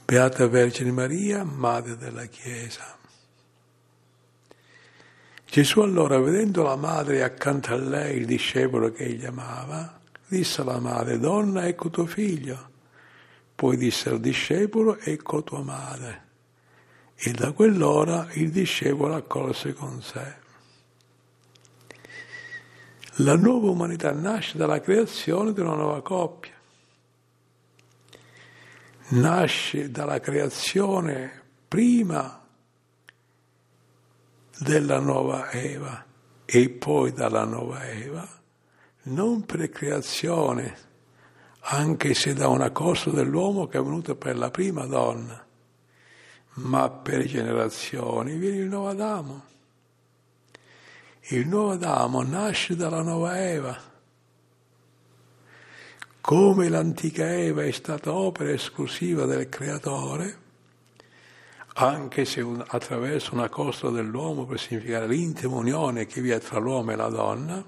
Beata Vergine Maria, Madre della Chiesa. Gesù allora, vedendo la madre e accanto a lei il discepolo che egli amava, disse alla madre: Donna, ecco tuo figlio. Poi disse al discepolo: ecco tua madre. E da quell'ora il discepolo accolse con sé. La nuova umanità nasce dalla creazione di una nuova coppia. Nasce dalla creazione prima della nuova Eva e poi dalla nuova Eva, non per creazione, anche se da una corsa dell'uomo che è venuta per la prima donna, ma per generazioni viene il nuovo Adamo. Il nuovo Adamo nasce dalla nuova Eva. Come l'antica Eva è stata opera esclusiva del Creatore, anche se attraverso una costola dell'uomo per significare l'intima unione che vi è tra l'uomo e la donna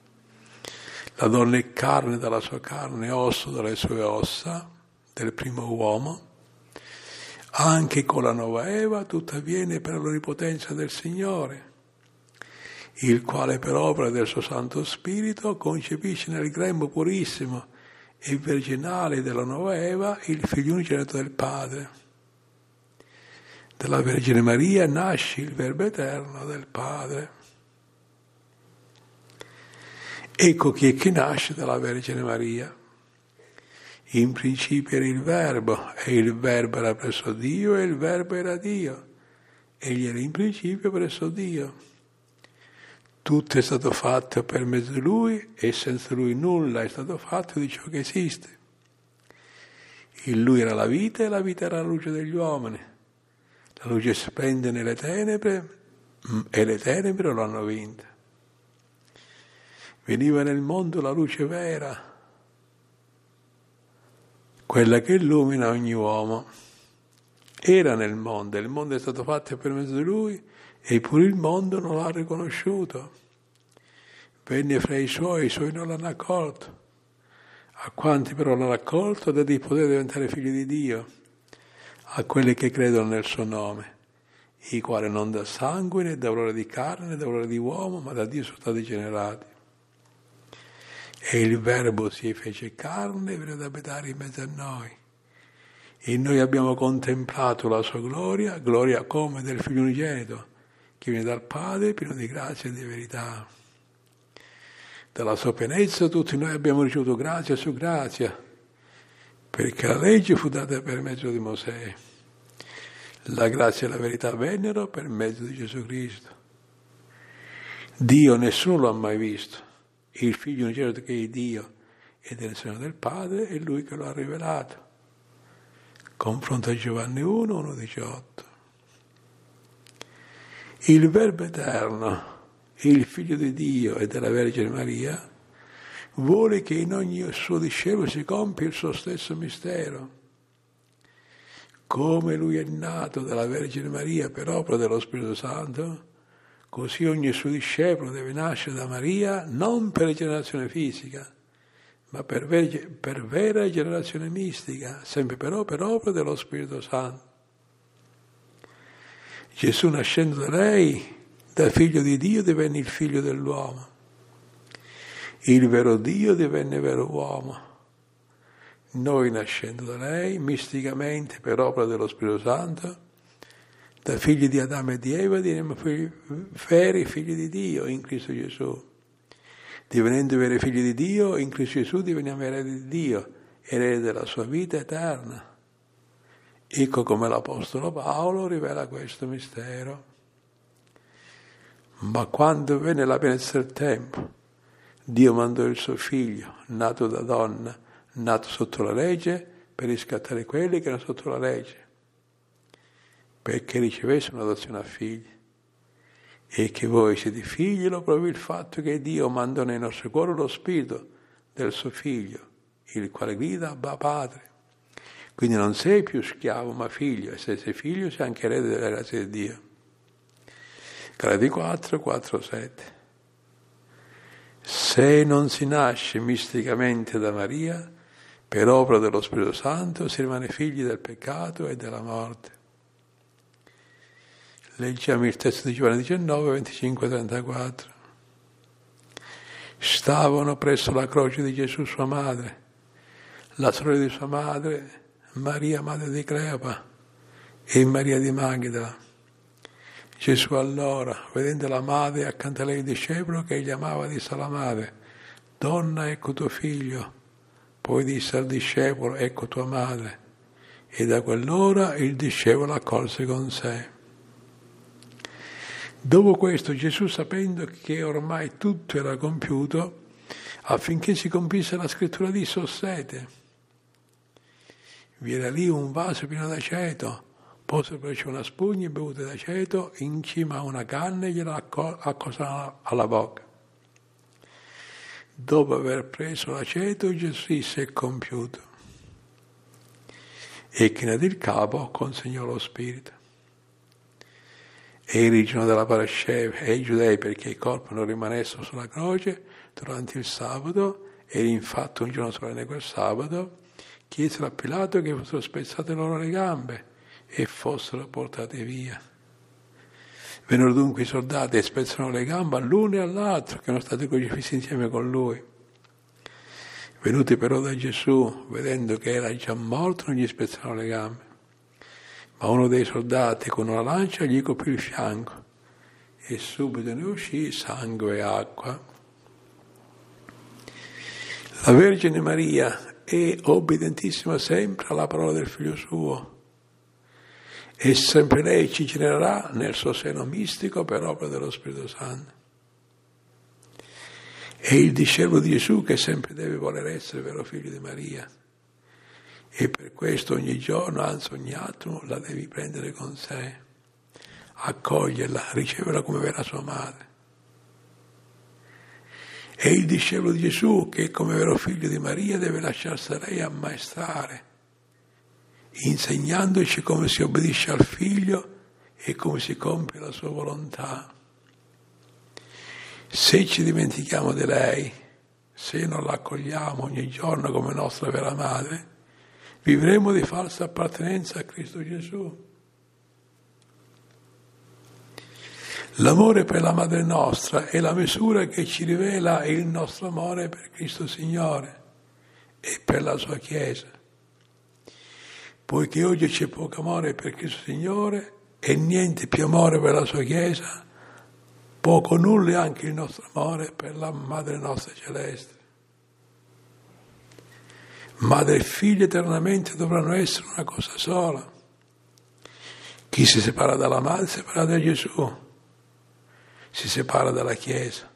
è carne dalla sua carne, osso dalle sue ossa, del primo uomo, anche con la nuova Eva tutto avviene per l'onnipotenza del Signore, il quale per opera del suo Santo Spirito concepisce nel grembo purissimo e virginale della nuova Eva il figlio unigenito del Padre. Dalla Vergine Maria nasce il Verbo eterno del Padre. Ecco chi è che nasce dalla Vergine Maria. In principio era il Verbo, e il Verbo era presso Dio, e il Verbo era Dio. Egli era in principio presso Dio. Tutto è stato fatto per mezzo di Lui, e senza Lui nulla è stato fatto di ciò che esiste. In Lui era la vita, e la vita era la luce degli uomini. La luce splende nelle tenebre e le tenebre lo hanno vinta. Veniva nel mondo la luce vera, quella che illumina ogni uomo. Era nel mondo, il mondo è stato fatto per mezzo di lui e pure il mondo non l'ha riconosciuto. Venne fra i suoi non l'hanno accolto. A quanti però l'hanno accolto, dà di poter diventare figli di Dio, a quelli che credono nel suo nome, i quali non da sangue, né da valore di carne, né da valore di uomo, ma da Dio sono stati generati. E il Verbo si fece carne e venne ad abitare in mezzo a noi. E noi abbiamo contemplato la sua gloria, gloria come del Figlio unigenito, che viene dal Padre, pieno di grazia e di verità. Dalla sua pienezza tutti noi abbiamo ricevuto grazia su grazia, perché la legge fu data per mezzo di Mosè. La grazia e la verità vennero per mezzo di Gesù Cristo. Dio nessuno l'ha mai visto. Il Figlio unigenito che è Dio ed è nel seno del Padre, è Lui che lo ha rivelato. Confronto a Giovanni 1, 1,18. Il Verbo eterno, il Figlio di Dio e della Vergine Maria, vuole che in ogni suo discepolo si compia il suo stesso mistero. Come Lui è nato dalla Vergine Maria per opera dello Spirito Santo, così ogni suo discepolo deve nascere da Maria non per generazione fisica, ma per vera generazione mistica, sempre però per opera dello Spirito Santo. Gesù, nascendo da lei, da figlio di Dio, divenne il figlio dell'uomo. Il vero Dio divenne vero uomo. Noi, nascendo da lei, misticamente, per opera dello Spirito Santo, da figli di Adamo e di Eva, diveniamo veri figli di Dio in Cristo Gesù. Divenendo veri figli di Dio, in Cristo Gesù diveniamo eredi di Dio, eredi della sua vita eterna. Ecco come l'Apostolo Paolo rivela questo mistero. Ma quando venne la pienezza del tempo, Dio mandò il suo figlio, nato da donna, nato sotto la legge, per riscattare quelli che erano sotto la legge, perché ricevesse un'adozione a figli. E che voi siete figli lo provi il fatto che Dio mandò nei nostri cuori lo spirito del suo figlio, il quale grida Abba Padre. Quindi non sei più schiavo ma figlio, e se sei figlio sei anche erede della grazia di Dio. Galati 4, 4, 7. Se non si nasce misticamente da Maria, per opera dello Spirito Santo si rimane figli del peccato e della morte. Leggiamo il testo di Giovanni 19, 25-34. Stavano presso la croce di Gesù sua madre, la sorella di sua madre, Maria madre di Cleopa e Maria di Magdala. Gesù allora, vedendo la madre accanto a lei il discepolo che egli amava, disse alla madre: Donna, ecco tuo figlio. Poi disse al discepolo: Ecco tua madre. E da quell'ora il discepolo l'accolse con sé. Dopo questo Gesù, sapendo che ormai tutto era compiuto, affinché si compisse la scrittura, disse: Ho sete. Vi era lì un vaso pieno d'aceto, pose per una spugna bevuta d'aceto in cima a una canna e gliela accosò alla bocca. Dopo aver preso l'aceto, Gesù disse: È compiuto. E chinando il capo consegnò lo spirito. E il giorno della Parasceva e i giudei, perché il corpo non rimanesse sulla croce durante il sabato, ed infatti un giorno solenne quel sabato, chiesero a Pilato che fossero spezzate loro le gambe e fossero portate via. Vennero dunque i soldati e spezzarono le gambe all'uno e all'altro, che erano stati crocifissi insieme con lui. Venuti però da Gesù, vedendo che era già morto, non gli spezzarono le gambe. Ma uno dei soldati con una lancia gli colpì il fianco e subito ne uscì sangue e acqua. La Vergine Maria è obbedientissima sempre alla parola del Figlio suo e sempre lei ci genererà nel suo seno mistico per opera dello Spirito Santo. È il discepolo di Gesù che sempre deve voler essere vero figlio di Maria. E per questo ogni giorno, anzi ogni attimo, la devi prendere con sé, accoglierla, riceverla come vera sua madre. È il discepolo di Gesù che, come vero figlio di Maria, deve lasciarsi a lei ammaestrare, insegnandoci come si obbedisce al figlio e come si compie la sua volontà. Se ci dimentichiamo di lei, se non la accogliamo ogni giorno come nostra vera madre, vivremo di falsa appartenenza a Cristo Gesù. L'amore per la Madre nostra è la misura che ci rivela il nostro amore per Cristo Signore e per la sua Chiesa. Poiché oggi c'è poco amore per Cristo Signore e niente più amore per la sua Chiesa, poco nulla è anche il nostro amore per la Madre nostra Celeste. Madre e figlio eternamente dovranno essere una cosa sola. Chi si separa dalla madre si separa da Gesù, si separa dalla Chiesa.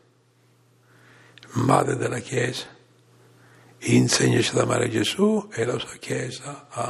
Madre della Chiesa, insegnaci ad amare Gesù e la sua Chiesa.